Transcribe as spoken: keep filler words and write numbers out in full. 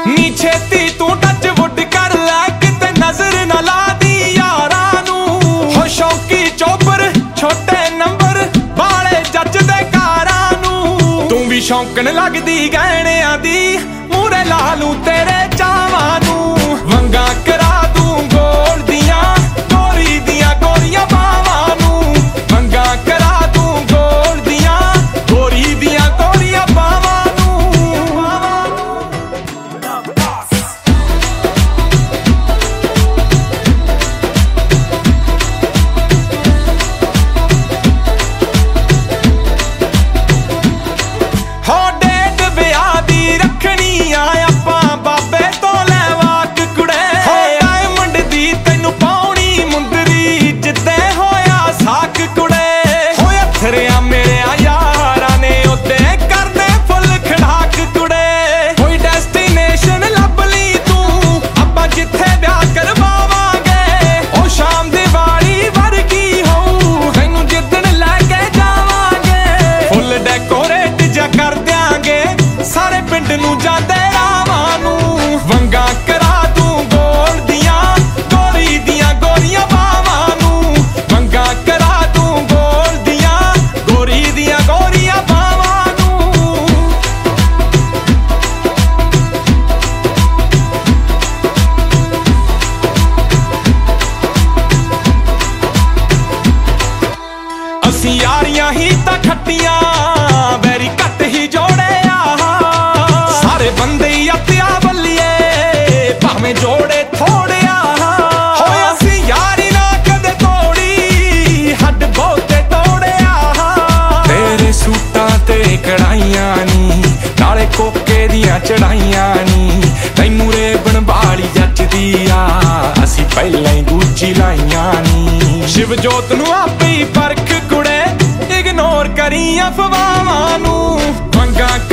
ਨੀ ਛੇਤੀ ਤੂੰ ਟੱਚ ਵੁੱਡ ਕਰ ਲੈ ਕਿਤੇ ਨਜ਼ਰ ਨਾ ਲਾ ਦੀ ਯਾਰਾਂ ਨੂੰ ਹੋ ਸ਼ੌਕੀ ਚੋਬਰ ਛੋਟੇ ਨੰਬਰ ਵਾਲੇ ਜੱਜ ਦੇ ਕਾਰਾਂ ਨੂੰ ਤੂੰ ਵੀ ਸ਼ੌਂਕਣ ਲੱਗਦੀ ਗਹਿਣਿਆਂ ਦੀ ਮੂਰੇ ਲਾ ਲੂੰ ਤੇਰੇ ਚਾਵਾਂ ਨੂੰ ਵੰਗਾ ਕਰਾ ਦੂੰ ਗੋਲ ਦੀਆਂ ਗੋਰੀ ਦੀਆਂ ਗੋਰੀਆਂ ਬਾਵਾਂ ਨੂੰ ਵੰਗਾ ਕਰਾ ਦੂੰ ਗੋਲ ਦੀਆਂ ਗੋਰੀ ਦੀਆਂ ਗੋਰੀਆਂ ਬਾਵਾਂ ਨੂੰ ਹੋ ਡੇਟ ਵਿਆਹ ਦੀ ਰੱਖਣੀ ਆ ਆਪਾਂ ਬਾਬੇ ਤੋਂ ਲੈ ਵਾਕ ਕੁੜੇ ਹੋ ਡਾਇਮੰਡ ਦੀ ਤੈਨੂੰ ਪਾਉਣੀ ਮੁੰਦਰੀ ਜਿੱਦੇ ਹੋਇਆ ਸਾਕ ਕੁੜੇ ਹੋ ਅਥਰਿਆ ਮੇਰਿਆ ਯਾਰਾਂ ਨੇ ਉੱਤੇ ਕਰਨੇ ਫੁੱਲ ਖੜਾਕ ਕੁੜੇ ਕੋਈ ਡੈਸਟੀਨੇਸ਼ਨ ਲੱਭ ਲਈ ਤੂੰ ਆਪਾਂ ਜਿੱਥੇ ਵਿਆਹ ਕਰਵਾਵਾਂਗੇ ਉਹ ਸ਼ਾਮ ਦੀਵਾਲੀ ਵਰਗੀ ਹੋਊ ਤੈਨੂੰ ਜਿੱਦਣ ਲੈ ਕੇ ਜਾਵਾਂਗੇ ਫੁੱਲ ਡੈਕੋਰੇਟ ਜਾ ਕਰ ਦਿਆਂਗੇ ਸਾਰੇ ਪਿੰਡ ਨੂੰ ਜਾਂਦੇ ਰਾਵਾਂ ਨੂੰ ਵੰਗਾ ਕਰਾ ਦੂੰ ਗੋਲ ਦੀਆਂ ਗੋਰੀ ਦੀਆਂ ਗੋਰੀਆਂ ਬਾਵਾਂ ਨੂੰ ਵੰਗਾ ਕਰਾ ਦੂੰ ਗੋਲ ਦੀਆਂ ਗੋਰੀ ਦੀਆਂ ਗੋਰੀਆਂ ਬਾਵਾਂ ਨੂੰ ਅਸੀਂ ਯਾਰੀਆਂ ਹੀ ਤਾਂ ਖੱਟੀਆਂ ਵੈਰੀ ਘੱਟ ਹੀ ਜੋੜਿਆ ਸਾਰੇ ਬੰਦੇ ਹੀ ਅੱਤਿਆ ਬੱਲੀਏ ਭਾਵੇਂ ਜੋੜੇ ਥੋੜਿਆ ਹੋਇਆ ਸੀ ਯਾਰੀ ਨਾ ਕਦੇ ਤੋੜੀ ਹੱਡ ਬਹੁਤੇ ਤੋੜਿਆ ਤੇਰੇ ਸੂਟਾਂ ਤੇ ਕੜਾਈਆਂ ਨੀ ਨਾਲੇ ਕੋਕੇ ਦੀਆਂ ਚੜਾਈਆਂ ਨੀ ਤੈਨੂੰ ਰੇਬਣ ਵਾਲੀ ਜੱਚਦੀ ਆ ਅਸੀਂ ਪਹਿਲਾਂ ਹੀ ਦੂਜੀ ਲਾਈਆਂ ਨੀ ਸ਼ਿਵ ਜੋਤ ਨੂੰ ਆਪੇ ਹੀ ਪਰਖ ਕੁੜੇ ਇਗਨੋਰ ਕਰੀ ਅਫਵਾਹਾਂ ਨੂੰ ਵੰਗਾ